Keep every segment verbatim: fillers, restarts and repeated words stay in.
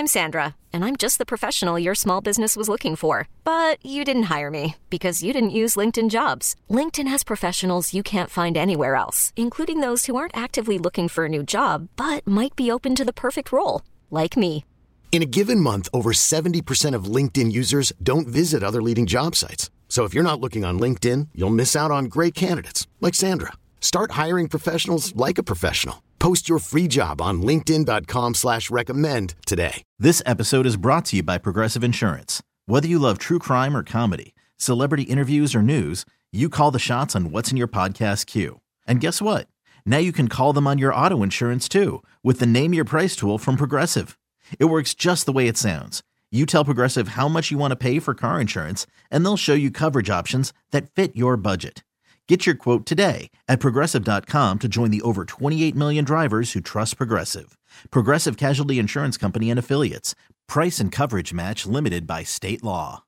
I'm Sandra, and I'm just the professional your small business was looking for. But you didn't hire me because you didn't use LinkedIn Jobs. LinkedIn has professionals you can't find anywhere else, including those who aren't actively looking for a new job, but might be open to the perfect role, like me. In a given month, over seventy percent of LinkedIn users don't visit other leading job sites. So if you're not looking on LinkedIn, you'll miss out on great candidates like Sandra. Start hiring professionals like a professional. Post your free job on linkedin.com slash recommend today. This episode is brought to you by Progressive Insurance. Whether you love true crime or comedy, celebrity interviews or news, you call the shots on what's in your podcast queue. And guess what? Now you can call them on your auto insurance too with the Name Your Price tool from Progressive. It works just the way it sounds. You tell Progressive how much you want to pay for car insurance, and they'll show you coverage options that fit your budget. Get your quote today at Progressive dot com to join the over twenty-eight million drivers who trust Progressive. Progressive Casualty Insurance Company and Affiliates. Price and coverage match limited by state law.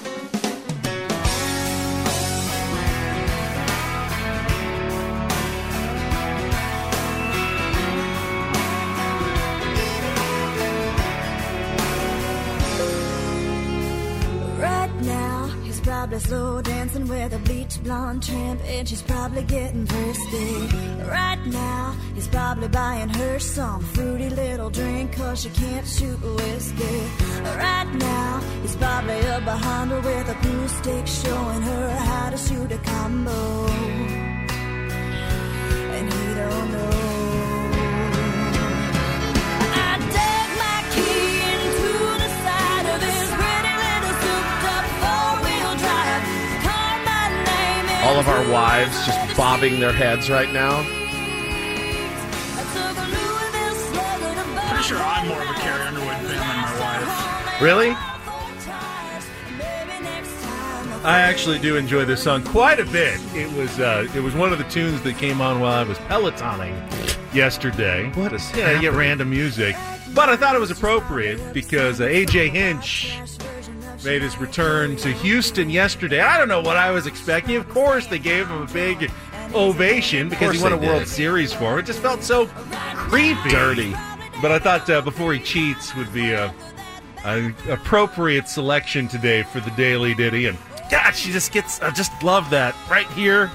Probably slow dancing with a bleach blonde tramp, and she's probably getting thirsty. Right now, he's probably buying her some fruity little drink, cause she can't shoot whiskey. Right now, he's probably up behind her with a pool stick, showing her how to shoot a combo. And he don't know. All of our wives just bobbing their heads right now. Pretty sure I'm more of a Carrie Underwood fan than my wife. Really? I actually do enjoy this song quite a bit. It was uh, it was one of the tunes that came on while I was Pelotoning yesterday. What is Yeah, you get random music. But I thought it was appropriate because uh, A J Hinch made his return to Houston yesterday. I don't know what I was expecting. Of course, they gave him a big ovation because he won a World Series for him. It just felt so creepy. Dirty. But I thought uh, Before He Cheats would be a, an appropriate selection today for the Daily Ditty. And God, she just gets, I just love that right here.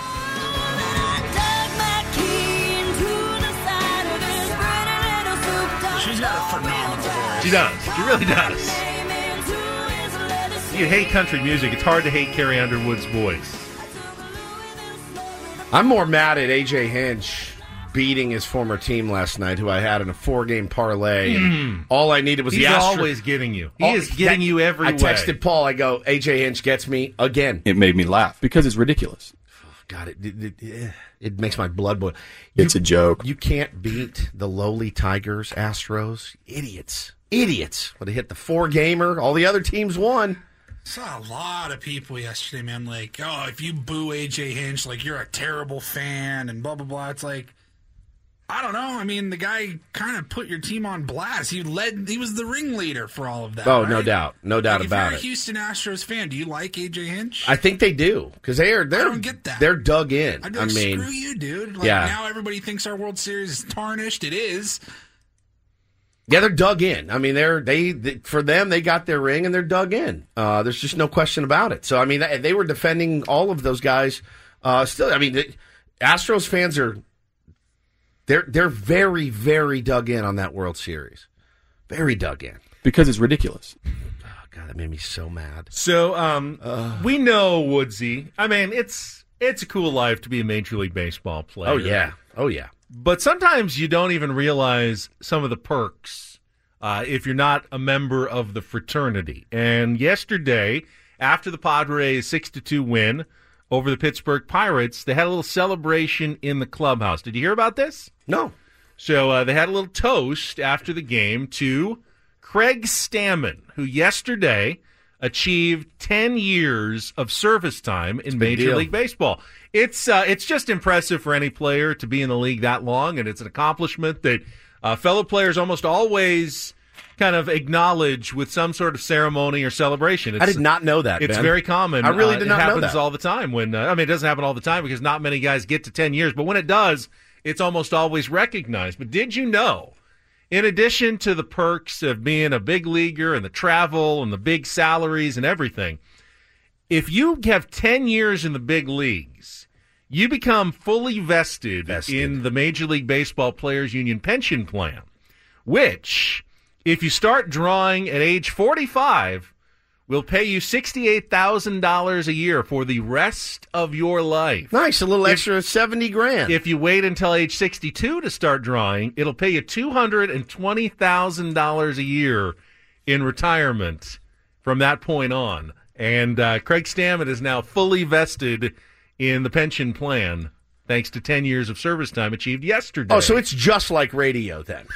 She's got a phenomenal voice. She does. She really does. You hate country music. It's hard to hate Carrie Underwood's voice. I'm more mad at A J Hinch beating his former team last night, who I had in a four-game parlay. Mm. All I needed was He's the Astros. always getting you. He all, is getting that, you every I way. texted Paul. I go, A J Hinch gets me again. It made me laugh because it's ridiculous. God, it it, it, it makes my blood boil. It's you, a joke. You can't beat the lowly Tigers, Astros. Idiots. Idiots. Would have hit the four-gamer. All the other teams won. Saw a lot of people yesterday, man, like, oh, if you boo A J Hinch, like, you're a terrible fan, and blah, blah, blah. It's like, I don't know. I mean, the guy kind of put your team on blast. He led, he was the ringleader for all of that. Oh, right? no doubt. No doubt like, about if you're it. a Houston Astros fan, do you like A J Hinch? I think they do, because they are, they're, I don't get that. they're dug in. I'd be like, I mean, screw you, dude. Like, yeah. now everybody thinks our World Series is tarnished. It is. Yeah, they're dug in. I mean, they're they, they for them they got their ring and they're dug in. Uh, there's just no question about it. So I mean, they, they were defending all of those guys. Uh, still, I mean, the Astros fans are they're they're very very dug in on that World Series, very dug in because it's ridiculous. Oh, God, that made me so mad. So um, uh, we know Woodsy. I mean, it's it's a cool life to be a Major League Baseball player. Oh yeah, oh yeah. But sometimes you don't even realize some of the perks uh, if you're not a member of the fraternity. And yesterday, after the Padres' six to two win over the Pittsburgh Pirates, they had a little celebration in the clubhouse. Did you hear about this? No. So uh, they had a little toast after the game to Craig Stammen, who yesterday achieved ten years of service time in Major deal. League Baseball. It's uh, it's just impressive for any player to be in the league that long, and it's an accomplishment that uh, fellow players almost always kind of acknowledge with some sort of ceremony or celebration. It's, I did not know that, It's Ben. very common. I really did uh, not know It happens that. all the time. When uh, I mean, it doesn't happen all the time because not many guys get to ten years, but when it does, it's almost always recognized. But did you know in addition to the perks of being a big leaguer and the travel and the big salaries and everything, if you have ten years in the big leagues, you become fully vested, vested in the Major League Baseball Players Union pension plan, which, if you start drawing at age forty-five, will pay you sixty-eight thousand dollars a year for the rest of your life. Nice, a little if, extra seventy grand. If you wait until age sixty-two to start drawing, it'll pay you two hundred twenty thousand dollars a year in retirement from that point on. And uh, Craig Stammen is now fully vested in the pension plan, thanks to ten years of service time achieved yesterday. Oh, so it's just like radio then.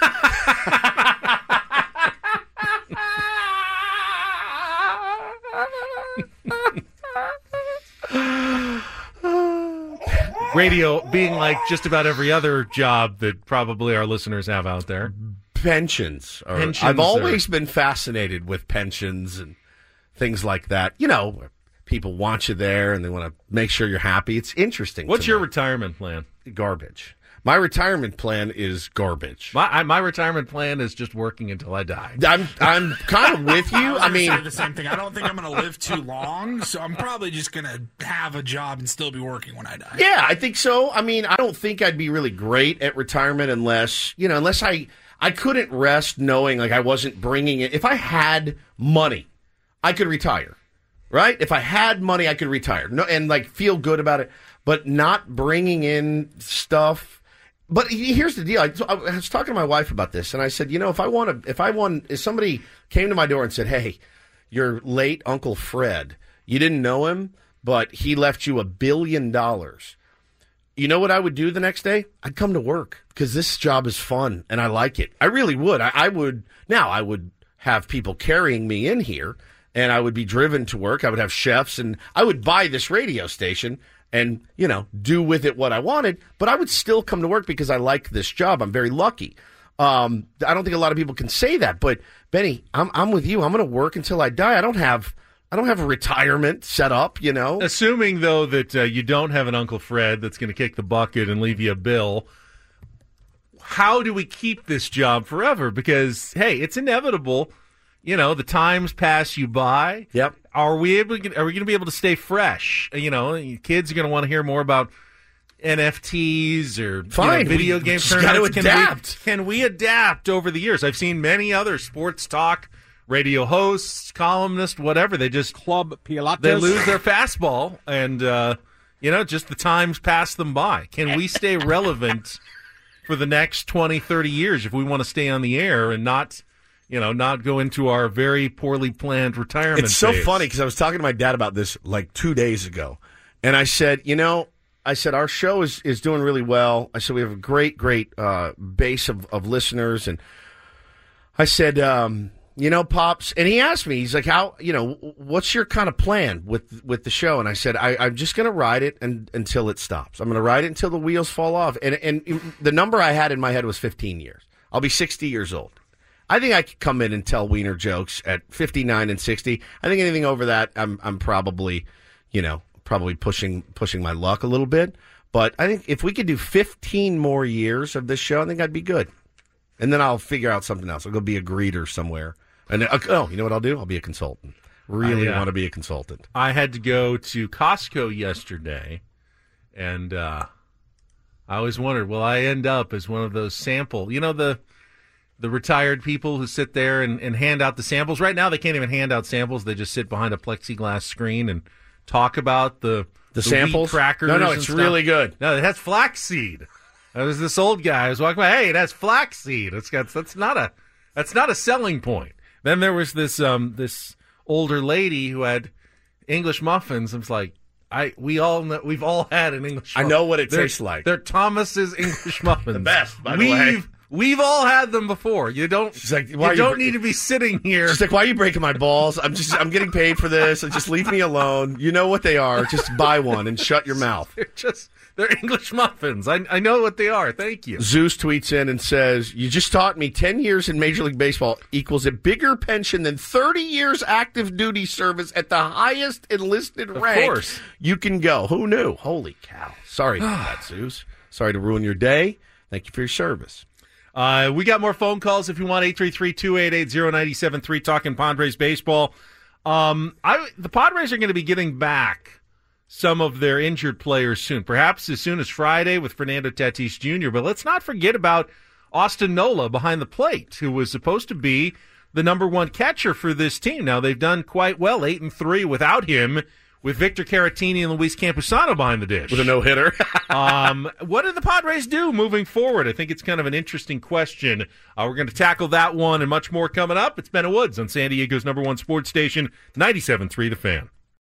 Radio being like just about every other job that probably our listeners have out there. Pensions. Are, pensions I've always are, been fascinated with pensions and things like that. You know, people want you there and they want to make sure you're happy. It's interesting. What's your retirement plan? Garbage. My retirement plan is garbage. My I, my retirement plan is just working until I die. I'm I'm kind of with you. I, I mean, say the same thing. I don't think I'm going to live too long, so I'm probably just going to have a job and still be working when I die. Yeah, I think so. I mean, I don't think I'd be really great at retirement unless you know, unless I I couldn't rest knowing like I wasn't bringing it. If I had money, I could retire, right? If I had money, I could retire. No, and like feel good about it, but not bringing in stuff. But here's the deal. I, I was talking to my wife about this, and I said, you know, if I want to, if I want, if somebody came to my door and said, hey, your late Uncle Fred, you didn't know him, but he left you a billion dollars. You know what I would do the next day? I'd come to work because this job is fun and I like it. I really would. I, I would. Now I would have people carrying me in here, and I would be driven to work. I would have chefs, and I would buy this radio station and, you know, do with it what I wanted, but I would still come to work because I like this job. I'm very lucky. Um, I don't think a lot of people can say that, but Benny, I'm I'm with you. I'm going to work until I die. I don't have I don't have a retirement set up, you know. Assuming though that uh, you don't have an Uncle Fred that's going to kick the bucket and leave you a bill, how do we keep this job forever? Because hey, it's inevitable. You know, the times pass you by. Yep. Are we able? Are we going to be able to stay fresh? You know, kids are going to want to hear more about N F Ts or Fine. You know, video we, game we tournaments. Can adapt. We, can we adapt over the years? I've seen many other sports talk radio hosts, columnists, whatever. They just Club Pilates. They lose their fastball, and uh, you know, just the times pass them by. Can we stay relevant for the next twenty, thirty years if we want to stay on the air and not? You know, not go into our very poorly planned retirement It's so phase. funny because I was talking to my dad about this like two days ago. And I said, you know, I said, our show is, is doing really well. I said, we have a great, great uh, base of, of listeners. And I said, um, you know, Pops, and he asked me, he's like, how, you know, what's your kind of plan with, with the show? And I said, I, I'm just going to ride it and, until it stops. I'm going to ride it until the wheels fall off. And, and the number I had in my head was fifteen years. I'll be sixty years old. I think I could come in and tell wiener jokes at fifty-nine and sixty. I think anything over that, I'm I'm probably, you know, probably pushing pushing my luck a little bit. But I think if we could do fifteen more years of this show, I think I'd be good. And then I'll figure out something else. I'll go be a greeter somewhere. And uh, oh, you know what I'll do? I'll be a consultant. Really I, uh, want to be a consultant. I had to go to Costco yesterday, and uh, I always wondered, will I end up as one of those sample, you know, the the retired people who sit there and, and hand out the samples. Right now, they can't even hand out samples. They just sit behind a plexiglass screen and talk about the the, the samples. Wheat crackers. No, no, it's really good. No, it has flaxseed. There was this old guy who was walking by. Hey, it has flaxseed. It's got that's not a that's not a selling point. Then there was this um this older lady who had English muffins. I was like, I we all know, we've all had an English muffin. I know what it they're, tastes like. They're Thomas's English muffins. The best, by the we've, way. We've all had them before. You don't. Like, why you don't you, need to be sitting here. She's like, why are you breaking my balls? I'm just, I'm getting paid for this. Just leave me alone. You know what they are. Just buy one and shut your mouth. They're just, they're English muffins. I, I know what they are. Thank you. Zeus tweets in and says, you just taught me ten years in Major League Baseball equals a bigger pension than thirty years active duty service at the highest enlisted Of rank. course. You can go. Who knew? Holy cow. Sorry about that, Zeus. Sorry to ruin your day. Thank you for your service. Uh, we got more phone calls if you want, eight three three, two eight eight, zero nine seven three, talking Padres baseball. Um, I, the Padres are going to be getting back some of their injured players soon, perhaps as soon as Friday with Fernando Tatis Junior But let's not forget about Austin Nola behind the plate, who was supposed to be the number one catcher for this team. Now, they've done quite well, eight and three without him, with Victor Caratini and Luis Campusano behind the dish. With a no-hitter. um, what do the Padres do moving forward? I think it's kind of an interesting question. Uh, we're going to tackle that one and much more coming up. It's Ben Woods on San Diego's number one sports station, ninety-seven point three The Fan.